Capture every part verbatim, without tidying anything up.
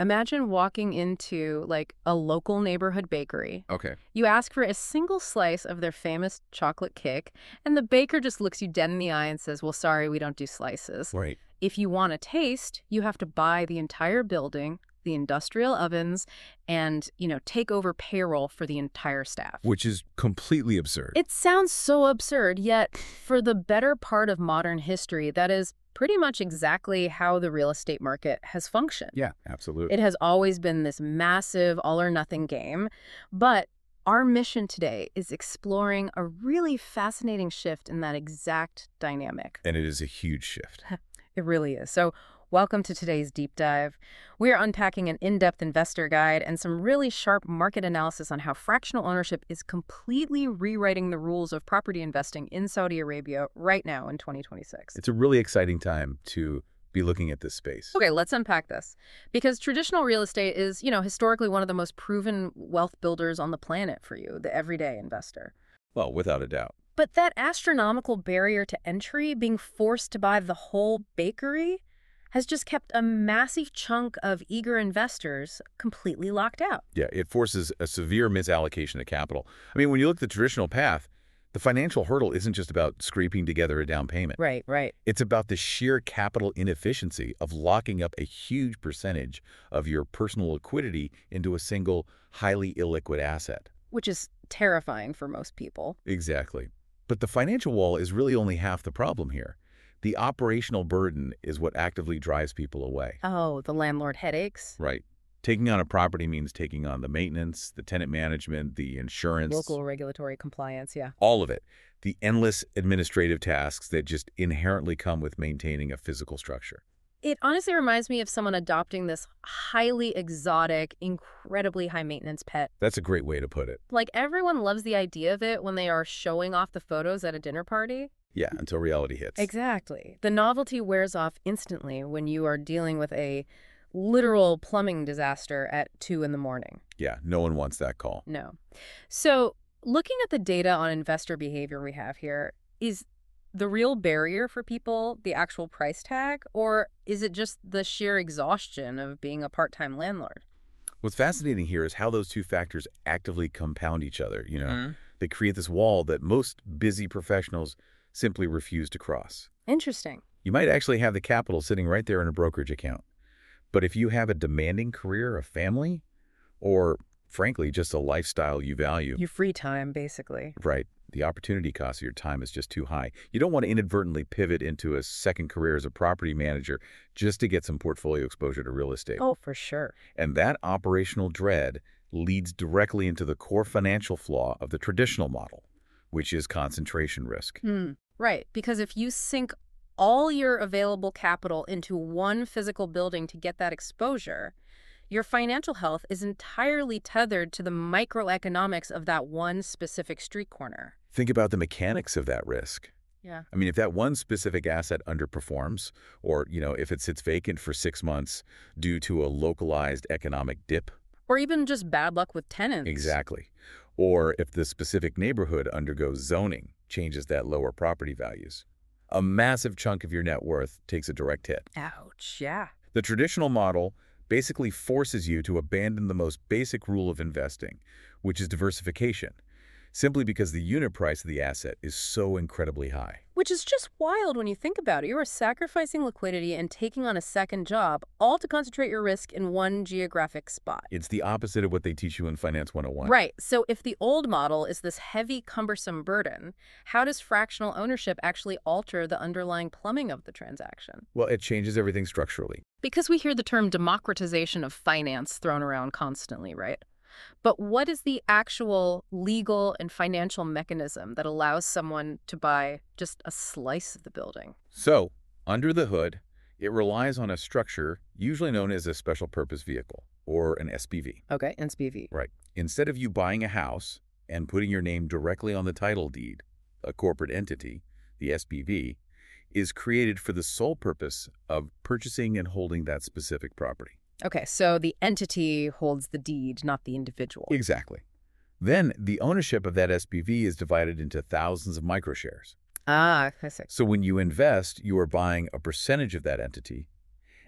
Imagine walking into, like, a local neighborhood bakery. Okay. You ask for a single slice of their famous chocolate cake, and the baker just looks you dead in the eye and says, well, sorry, we don't do slices. Right. If you want a taste, you have to buy the entire building, the industrial ovens, and, you know, take over payroll for the entire staff. Which is completely absurd. It sounds so absurd, yet for the better part of modern history, that is pretty much exactly how the real estate market has functioned. Yeah, absolutely. It has always been this massive all-or-nothing game, but our mission today is exploring a really fascinating shift in that exact dynamic. And it is a huge shift. It really is. So welcome to today's deep dive. We are unpacking an in-depth investor guide and some really sharp market analysis on how fractional ownership is completely rewriting the rules of property investing in Saudi Arabia right now in twenty twenty-six. It's a really exciting time to be looking at this space. Okay, let's unpack this. Because traditional real estate is, you know, historically one of the most proven wealth builders on the planet for you, the everyday investor. Well, without a doubt. But that astronomical barrier to entry, being forced to buy the whole bakery, has just kept a massive chunk of eager investors completely locked out. Yeah, it forces a severe misallocation of capital. I mean, when you look at the traditional path, the financial hurdle isn't just about scraping together a down payment. Right, right. It's about the sheer capital inefficiency of locking up a huge percentage of your personal liquidity into a single, highly illiquid asset. Which is terrifying for most people. Exactly. But the financial wall is really only half the problem here. The operational burden is what actively drives people away. Oh, the landlord headaches? Right. Taking on a property means taking on the maintenance, the tenant management, the insurance. Local regulatory compliance, yeah. All of it. The endless administrative tasks that just inherently come with maintaining a physical structure. It honestly reminds me of someone adopting this highly exotic, incredibly high-maintenance pet. That's a great way to put it. Like, everyone loves the idea of it when they are showing off the photos at a dinner party. Yeah, until reality hits. Exactly. The novelty wears off instantly when you are dealing with a literal plumbing disaster at two in the morning. Yeah, no one wants that call. No. So, looking at the data on investor behavior we have here, is the real barrier for people the actual price tag, or is it just the sheer exhaustion of being a part-time landlord? What's fascinating here is how those two factors actively compound each other. You know, Mm. they create this wall that most busy professionals simply refuse to cross. Interesting. You might actually have the capital sitting right there in a brokerage account. But if you have a demanding career, a family, or frankly, just a lifestyle you value, Your free time, basically. right, the opportunity cost of your time is just too high. You don't want to inadvertently pivot into a second career as a property manager just to get some portfolio exposure to real estate. Oh, for sure. And that operational dread leads directly into the core financial flaw of the traditional model, which is concentration risk. Hmm. Right, because if you sink all your available capital into one physical building to get that exposure, your financial health is entirely tethered to the microeconomics of that one specific street corner. Think about the mechanics of that risk. Yeah. I mean, if that one specific asset underperforms, or, you know, if it sits vacant for six months due to a localized economic dip. Or even just bad luck with tenants. Exactly. Or if the specific neighborhood undergoes zoning, changes that lower property values. A massive chunk of your net worth takes a direct hit. Ouch, yeah. The traditional model basically forces you to abandon the most basic rule of investing, which is diversification, simply because the unit price of the asset is so incredibly high. Which is just wild when you think about it. You are sacrificing liquidity and taking on a second job, all to concentrate your risk in one geographic spot. It's the opposite of what they teach you in Finance one oh one. Right. So if the old model is this heavy, cumbersome burden, how does fractional ownership actually alter the underlying plumbing of the transaction? Well, it changes everything structurally. Because we hear the term democratization of finance thrown around constantly, right? But what is the actual legal and financial mechanism that allows someone to buy just a slice of the building? So, under the hood, it relies on a structure usually known as a special purpose vehicle, or an S P V. Okay, S P V. Right. Instead of you buying a house and putting your name directly on the title deed, a corporate entity, the S P V, is created for the sole purpose of purchasing and holding that specific property. Okay, so the entity holds the deed, not the individual. Exactly. Then the ownership of that S P V is divided into thousands of microshares. Ah, I see. So when you invest, you are buying a percentage of that entity,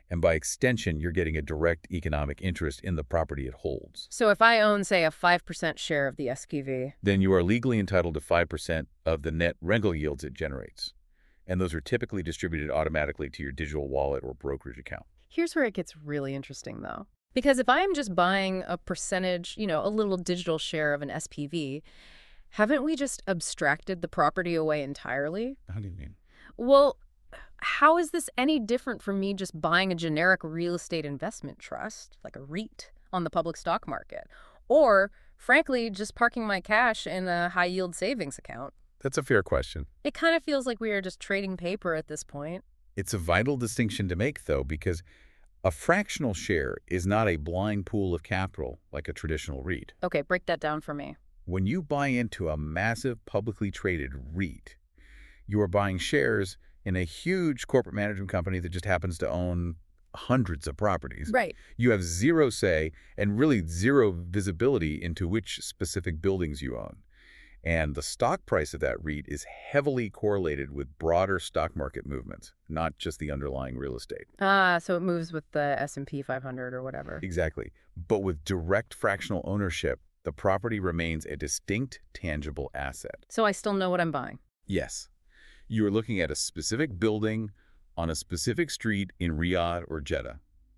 And by extension, you're getting a direct economic interest in the property it holds. So if I own, say, a five percent share of the S P V, Then you are legally entitled to five percent of the net rental yields it generates. And those are typically distributed automatically to your digital wallet or brokerage account. here's where it gets really interesting, though. Because if I'm just buying a percentage, you know, a little digital share of an S P V, haven't we just abstracted the property away entirely? How do you mean? Well, how is this any different from me just buying a generic real estate investment trust, like a REIT, on the public stock market? Or, frankly, just parking my cash in a high-yield savings account? That's a fair question. It kind of feels like we are just trading paper at this point. It's a vital distinction to make, though, because a fractional share is not a blind pool of capital like a traditional REIT. Okay, break that down for me. When you buy into a massive publicly traded REIT, you are buying shares in a huge corporate management company that just happens to own hundreds of properties. Right. You have zero say and really zero visibility into which specific buildings you own. And the stock price of that REIT is heavily correlated with broader stock market movements, not just the underlying real estate. Ah, so it moves with the S and P five hundred or whatever. Exactly. But with direct fractional ownership, the property remains a distinct, tangible asset. So I still know what I'm buying. Yes. You are looking at a specific building on a specific street in Riyadh or Jeddah.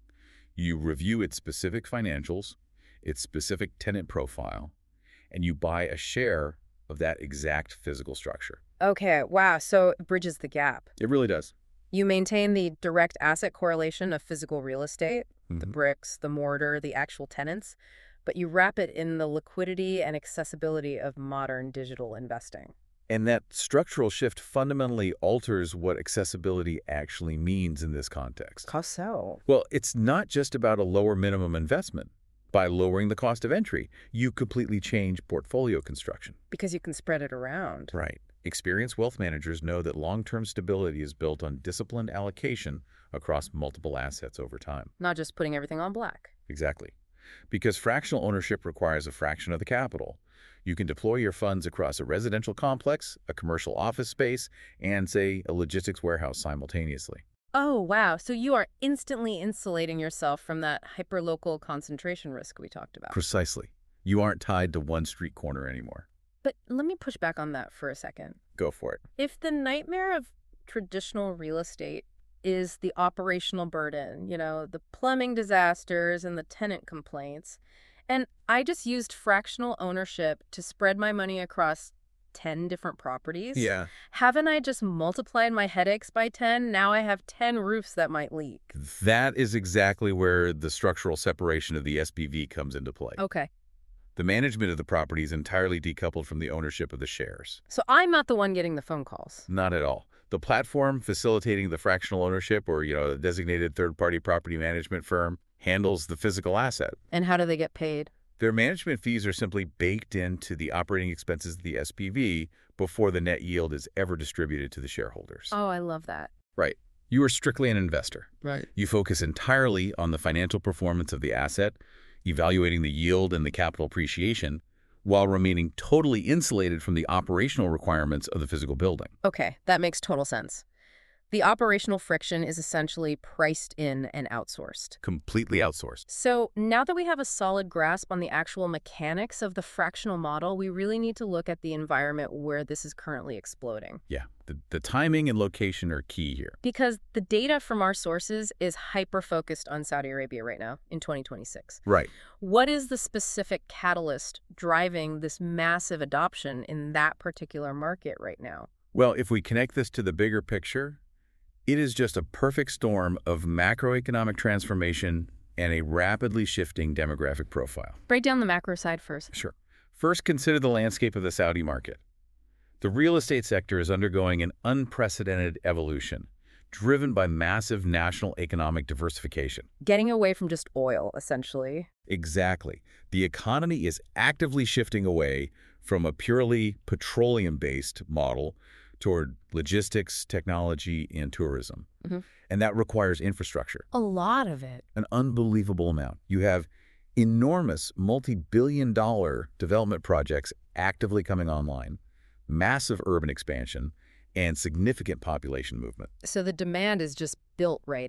You review its specific financials, its specific tenant profile, and you buy a share of that exact physical structure. Okay, wow, so it bridges the gap. It really does. You maintain the direct asset correlation of physical real estate, the Mhm. bricks, the mortar, the actual tenants, but you wrap it in the liquidity and accessibility of modern digital investing. And that structural shift fundamentally alters what accessibility actually means in this context. How so? Well, it's not just about a lower minimum investment. By lowering the cost of entry, you completely change portfolio construction. Because you can spread it around. Right. Experienced wealth managers know that long-term stability is built on disciplined allocation across multiple assets over time. Not just putting everything on black. Exactly. Because fractional ownership requires a fraction of the capital. You can deploy your funds across a residential complex, a commercial office space, and, say, a logistics warehouse simultaneously. Oh, wow. So you are instantly insulating yourself from that hyperlocal concentration risk we talked about. Precisely. You aren't tied to one street corner anymore. But let me push back on that for a second. Go for it. If the nightmare of traditional real estate is the operational burden, you know, the plumbing disasters and the tenant complaints, and I just used fractional ownership to spread my money across ten different properties, Yeah. haven't I just multiplied my headaches by ten? Now I have ten roofs that might leak. That is exactly where the structural separation of the S P V comes into play. Okay. The management of the property is entirely decoupled from the ownership of the shares. So I'm not the one getting the phone calls. Not at all. The platform facilitating the fractional ownership or, you know, the designated third-party property management firm handles the physical asset. And how do they get paid? Their management fees are simply baked into the operating expenses of the S P V before the net yield is ever distributed to the shareholders. Oh, I love that. Right. You are strictly an investor. Right. You focus entirely on the financial performance of the asset, evaluating the yield and the capital appreciation, while remaining totally insulated from the operational requirements of the physical building. Okay, that makes total sense. The operational friction is essentially priced in and outsourced. Completely outsourced. So now that we have a solid grasp on the actual mechanics of the fractional model, we really need to look at the environment where this is currently exploding. Yeah, the, the timing and location are key here. Because the data from our sources is hyper-focused on Saudi Arabia right now in twenty twenty-six. Right. What is the specific catalyst driving this massive adoption in that particular market right now? Well, if we connect this to the bigger picture, it is just a perfect storm of macroeconomic transformation and a rapidly shifting demographic profile. Break down the macro side first. Sure. First, consider the landscape of the Saudi market. The real estate sector is undergoing an unprecedented evolution, driven by massive national economic diversification. Getting away from just oil, essentially. Exactly. The economy is actively shifting away from a purely petroleum-based model toward logistics, technology, and tourism. Mm-hmm. And that requires infrastructure, A lot of it. an unbelievable amount. You have enormous multi-billion dollar development projects actively coming online, massive urban expansion, and significant population movement. So the demand is just built right in.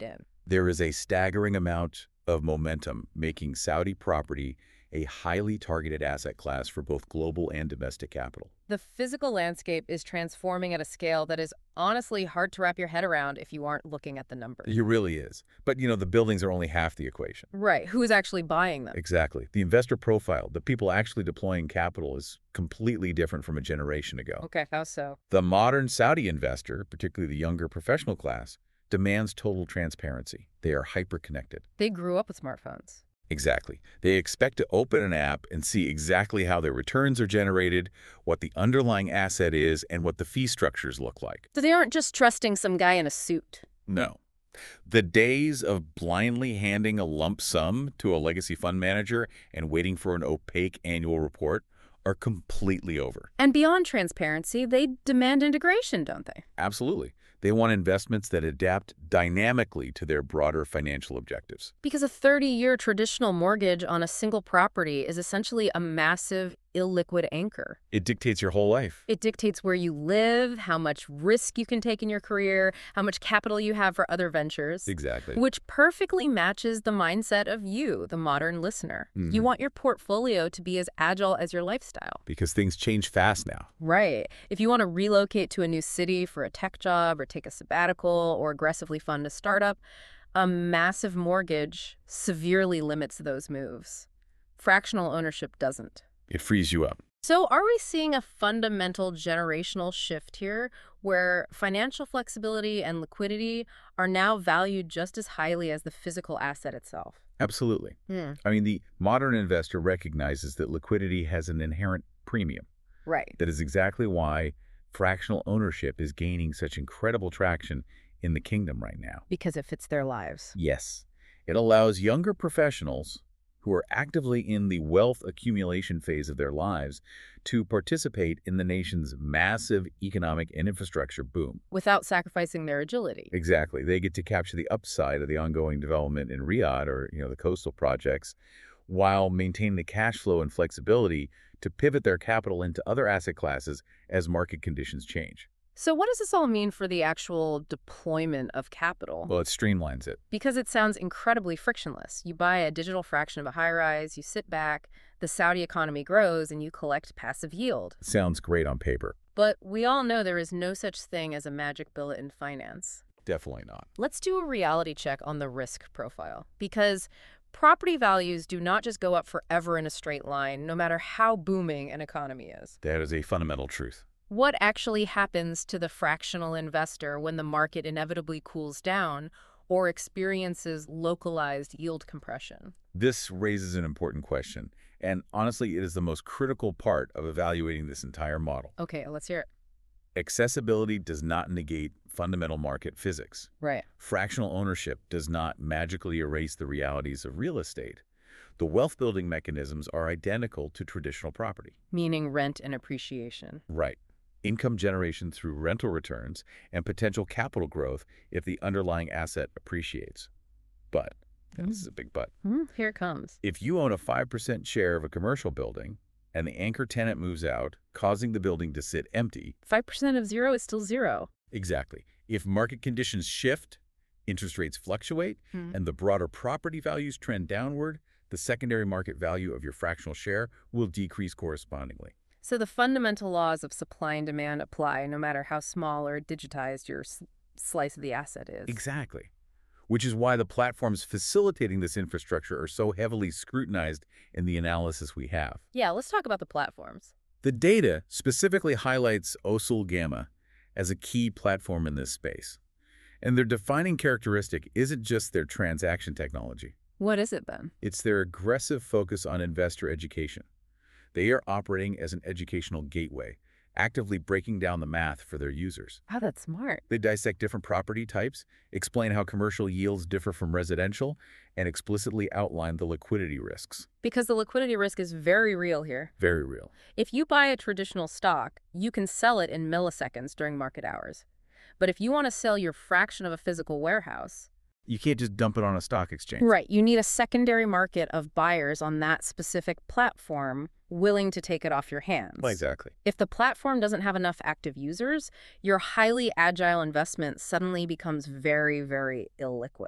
There is a staggering amount of momentum making Saudi property a highly targeted asset class for both global and domestic capital. The physical landscape is transforming at a scale that is honestly hard to wrap your head around if you aren't looking at the numbers. It really is. But, you know, the buildings are only half the equation. Right. Who's actually buying them? Exactly. The investor profile, the people actually deploying capital, is completely different from a generation ago. Okay, how so? The modern Saudi investor, particularly the younger professional class, demands total transparency. They are hyper-connected. They grew up with smartphones. Exactly. They expect to open an app and see exactly how their returns are generated, what the underlying asset is, and what the fee structures look like. So they aren't just trusting some guy in a suit. No. The days of blindly handing a lump sum to a legacy fund manager and waiting for an opaque annual report are completely over. And beyond transparency, they demand integration, don't they? Absolutely. They want investments that adapt dynamically to their broader financial objectives. Because a thirty-year traditional mortgage on a single property is essentially a massive, illiquid anchor. It dictates your whole life. It dictates where you live, how much risk you can take in your career, how much capital you have for other ventures. Exactly. Which perfectly matches the mindset of you, the modern listener. Mm-hmm. You want your portfolio to be as agile as your lifestyle. Because things change fast now. Right. If you want to relocate to a new city for a tech job or take a sabbatical or aggressively fund a startup, a massive mortgage severely limits those moves. Fractional ownership doesn't. It frees you up. So are we seeing a fundamental generational shift here where financial flexibility and liquidity are now valued just as highly as the physical asset itself? Absolutely. Hmm. I mean, the modern investor recognizes that liquidity has an inherent premium. Right. That is exactly why fractional ownership is gaining such incredible traction in the kingdom right now. Because it fits their lives. Yes. It allows younger professionals who are actively in the wealth accumulation phase of their lives to participate in the nation's massive economic and infrastructure boom. Without sacrificing their agility. Exactly. They get to capture the upside of the ongoing development in Riyadh or, you know, the coastal projects while maintaining the cash flow and flexibility to pivot their capital into other asset classes as market conditions change. So what does this all mean for the actual deployment of capital? Well, it streamlines it. Because it sounds incredibly frictionless. You buy a digital fraction of a high-rise, you sit back, the Saudi economy grows, and you collect passive yield. Sounds great on paper. But we all know there is no such thing as a magic bullet in finance. Definitely not. Let's do a reality check on the risk profile. Because property values do not just go up forever in a straight line, no matter how booming an economy is. That is a fundamental truth. What actually happens to the fractional investor when the market inevitably cools down or experiences localized yield compression? This raises an important question, and honestly, it is the most critical part of evaluating this entire model. Okay, let's hear it. Accessibility does not negate fundamental market physics. Right. Fractional ownership does not magically erase the realities of real estate. The wealth-building mechanisms are identical to traditional property. Meaning rent and appreciation. Right. Income generation through rental returns and potential capital growth if the underlying asset appreciates. But, and this is a big but, Hmm, here it comes. if you own a five percent share of a commercial building and the anchor tenant moves out, causing the building to sit empty. five percent of zero is still zero. Exactly. If market conditions shift, interest rates fluctuate, Hmm. and the broader property values trend downward, the secondary market value of your fractional share will decrease correspondingly. So the fundamental laws of supply and demand apply no matter how small or digitized your s slice of the asset is. Exactly. Which is why the platforms facilitating this infrastructure are so heavily scrutinized in the analysis we have. Yeah, let's talk about the platforms. The data specifically highlights Osul Gamma as a key platform in this space. And their defining characteristic isn't just their transaction technology. What is it then? It's their aggressive focus on investor education. They are operating as an educational gateway, actively breaking down the math for their users. Wow, that's smart. They dissect different property types, explain how commercial yields differ from residential, and explicitly outline the liquidity risks. Because the liquidity risk is very real here. Very real. If you buy a traditional stock, you can sell it in milliseconds during market hours. But if you want to sell your fraction of a physical warehouse, You can't just dump it on a stock exchange. right, you need a secondary market of buyers on that specific platform willing to take it off your hands. Well, exactly. If the platform doesn't have enough active users, your highly agile investment suddenly becomes very, very illiquid.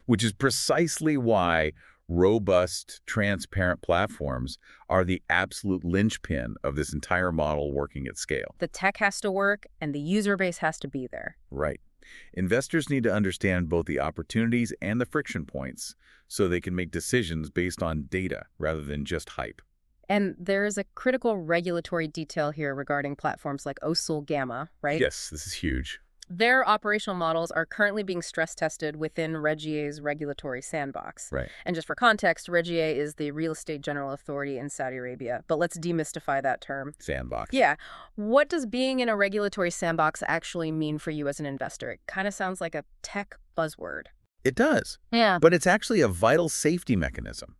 which is precisely why robust, transparent platforms are the absolute linchpin of this entire model working at scale. The tech has to work, and the user base has to be there. Right. Investors need to understand both the opportunities and the friction points so they can make decisions based on data rather than just hype. And there is a critical regulatory detail here regarding platforms like Osul Gamma, right? Yes, this is huge. Their operational models are currently being stress tested within RegIA's regulatory sandbox. Right. And just for context, RegIA is the real estate general authority in Saudi Arabia. But let's demystify that term. Sandbox. Yeah. What does being in a regulatory sandbox actually mean for you as an investor? It kind of sounds like a tech buzzword. It does. Yeah. But it's actually a vital safety mechanism.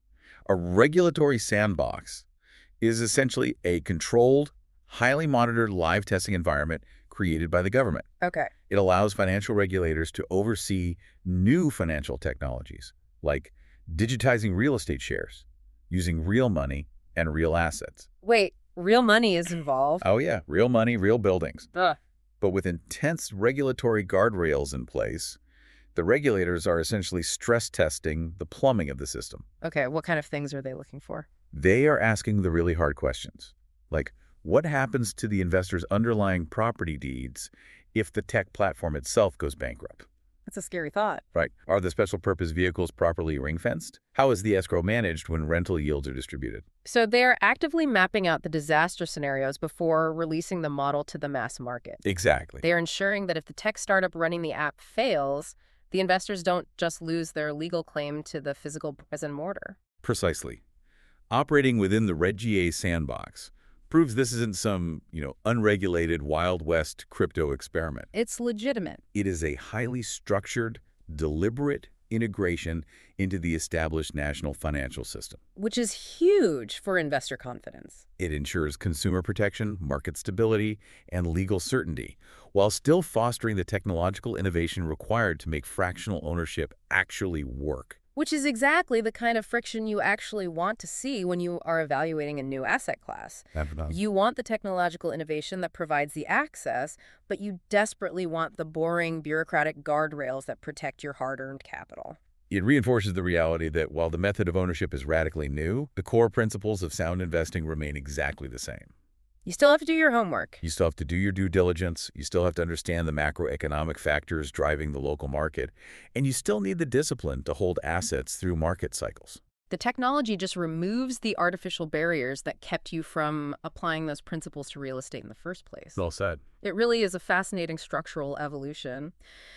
A regulatory sandbox is essentially a controlled, highly monitored live testing environment created by the government. Okay. It allows financial regulators to oversee new financial technologies, like digitizing real estate shares, using real money and real assets. Wait, real money is involved? Oh yeah, real money, real buildings. Ugh. But with intense regulatory guardrails in place, the regulators are essentially stress testing the plumbing of the system. Okay, what kind of things are they looking for? They are asking the really hard questions, like what happens to the investor's underlying property deeds if the tech platform itself goes bankrupt? That's a scary thought. Right. Are the special purpose vehicles properly ring-fenced? How is the escrow managed when rental yields are distributed? So they're actively mapping out the disaster scenarios before releasing the model to the mass market. Exactly. They're ensuring that if the tech startup running the app fails, the investors don't just lose their legal claim to the physical brick and mortar. Precisely. Operating within the RegIA sandbox proves this isn't some, you know, unregulated Wild West crypto experiment. It's legitimate. It is a highly structured, deliberate integration into the established national financial system. Which is huge for investor confidence. It ensures consumer protection, market stability, and legal certainty, while still fostering the technological innovation required to make fractional ownership actually work. Which is exactly the kind of friction you actually want to see when you are evaluating a new asset class. You want the technological innovation that provides the access, but you desperately want the boring bureaucratic guardrails that protect your hard-earned capital. It reinforces the reality that while the method of ownership is radically new, the core principles of sound investing remain exactly the same. You still have to do your homework. You still have to do your due diligence. You still have to understand the macroeconomic factors driving the local market. And you still need the discipline to hold assets through market cycles. The technology just removes the artificial barriers that kept you from applying those principles to real estate in the first place. Well said. It really is a fascinating structural evolution.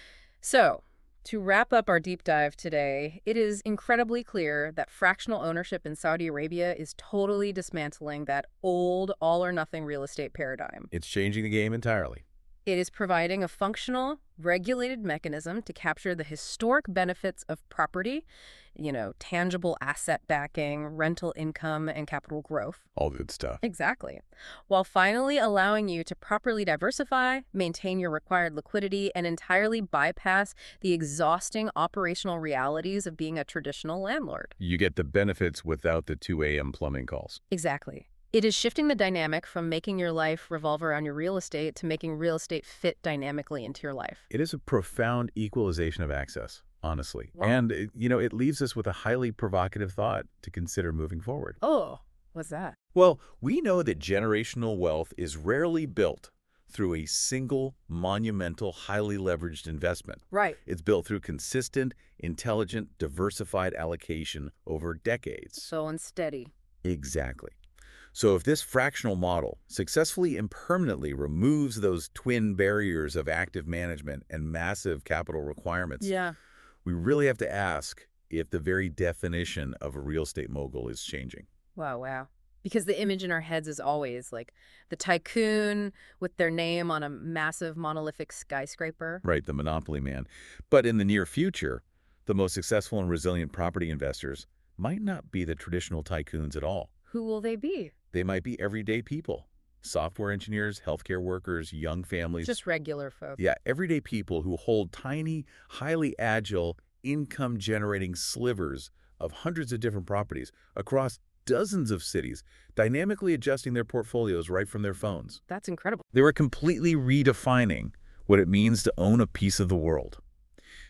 So, to wrap up our deep dive today, it is incredibly clear that fractional ownership in Saudi Arabia is totally dismantling that old all-or-nothing real estate paradigm. It's changing the game entirely. It is providing a functional, regulated mechanism to capture the historic benefits of property, you know, tangible asset backing, rental income, and capital growth. All good stuff. Exactly. While finally allowing you to properly diversify, maintain your required liquidity, and entirely bypass the exhausting operational realities of being a traditional landlord. You get the benefits without the two A M plumbing calls. Exactly. It is shifting the dynamic from making your life revolve around your real estate to making real estate fit dynamically into your life. It is a profound equalization of access, honestly. Wow. And, it, you know, it leaves us with a highly provocative thought to consider moving forward. Oh, what's that? Well, we know that generational wealth is rarely built through a single, monumental, highly leveraged investment. Right. It's built through consistent, intelligent, diversified allocation over decades. So unsteady. Exactly. So if this fractional model successfully and permanently removes those twin barriers of active management and massive capital requirements, Yeah. we really have to ask if the very definition of a real estate mogul is changing. Wow, wow. Because the image in our heads is always like the tycoon with their name on a massive monolithic skyscraper. Right, the monopoly man. But in the near future, the most successful and resilient property investors might not be the traditional tycoons at all. Who will they be? They might be everyday people, software engineers, healthcare workers, young families. Just regular folks. Yeah, everyday people who hold tiny, highly agile, income-generating slivers of hundreds of different properties across dozens of cities, dynamically adjusting their portfolios right from their phones. That's incredible. They were completely redefining what it means to own a piece of the world.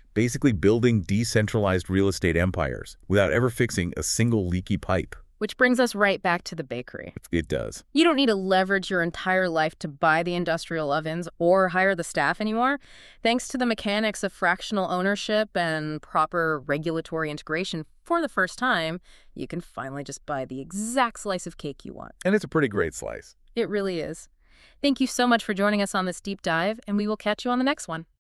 basically building decentralized real estate empires without ever fixing a single leaky pipe. Which brings us right back to the bakery. It does. You don't need to leverage your entire life to buy the industrial ovens or hire the staff anymore. Thanks to the mechanics of fractional ownership and proper regulatory integration, for the first time, you can finally just buy the exact slice of cake you want. And it's a pretty great slice. It really is. Thank you so much for joining us on this deep dive, and we will catch you on the next one.